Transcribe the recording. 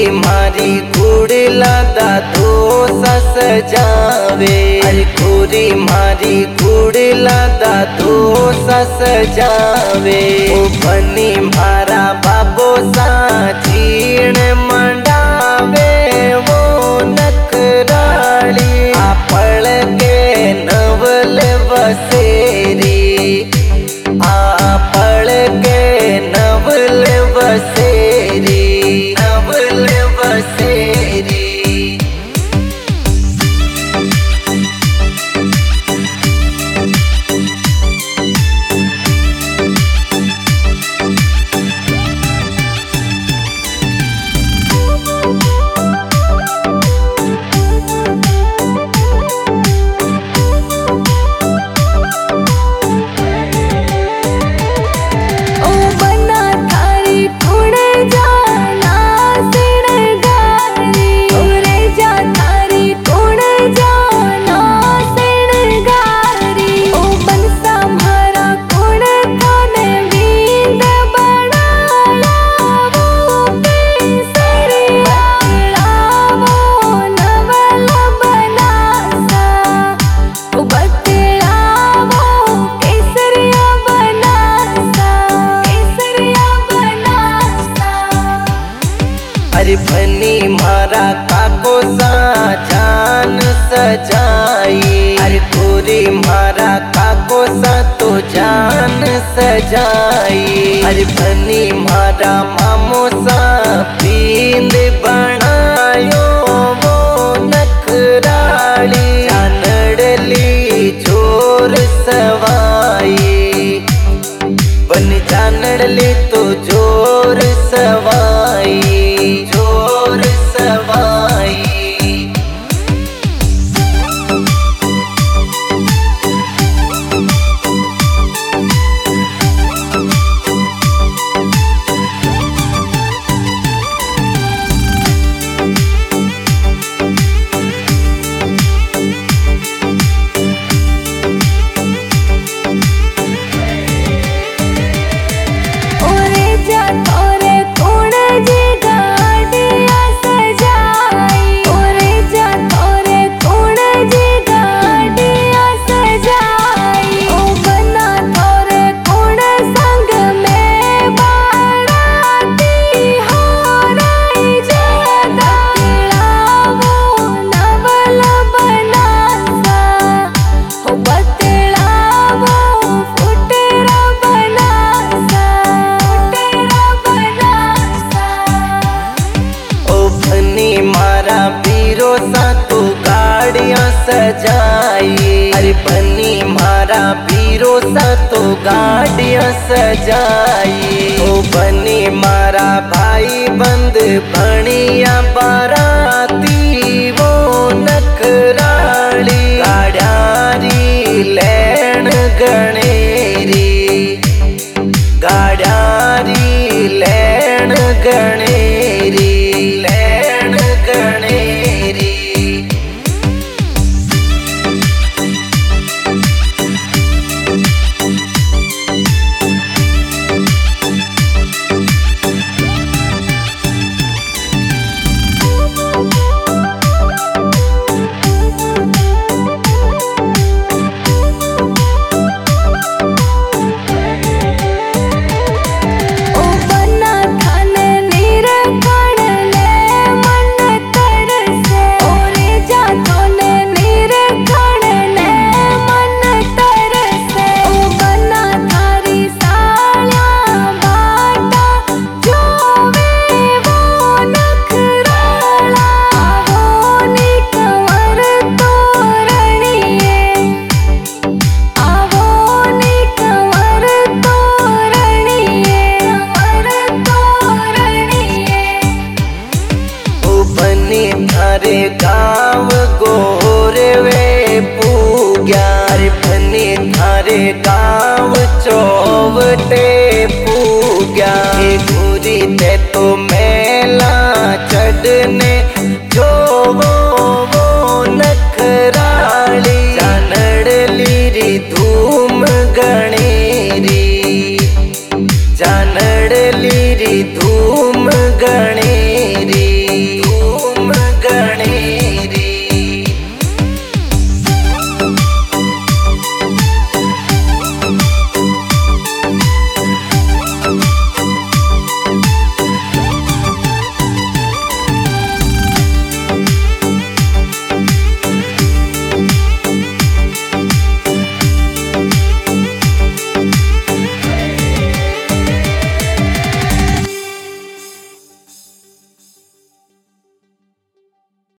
मारी कुड़ला दादो सस जावे। अरे गोरी मारी कुड़ला दादो सस जावे। ओ बनी मारा बाबो सा जीण मंडावे। वो नखराली आपळ के नवल बसेरी। आपळ के नवल बसेरी। नवल बसेरी। अरे बनी मारा काको सा जान सजाई। अरे गोरी मारा काको सा तो जान सजाई। अरे बनी मारा मामो सा पींद बनायो। वो नखराली जानड़ली जोर सवाई। बन जानड़ली तो जोर सवाई। जोर सवाई। मारा पीरो सा तो गाड़ियां सजाई। अरे बनी मारा पीरो सा तो गाड़ियां सजाई। ओ बनी मारा भाई बंद बनिया बाराती। वो नखराली गाड़ियारी लैन गणेरी। गाड़ियारी लैन गणेरी। गणेरी। थारे गाँव गोरवे पूग्या। अरे बनी थारे गाँव चौवटे पूग्या। गोरी ते तो मेला चढ़ने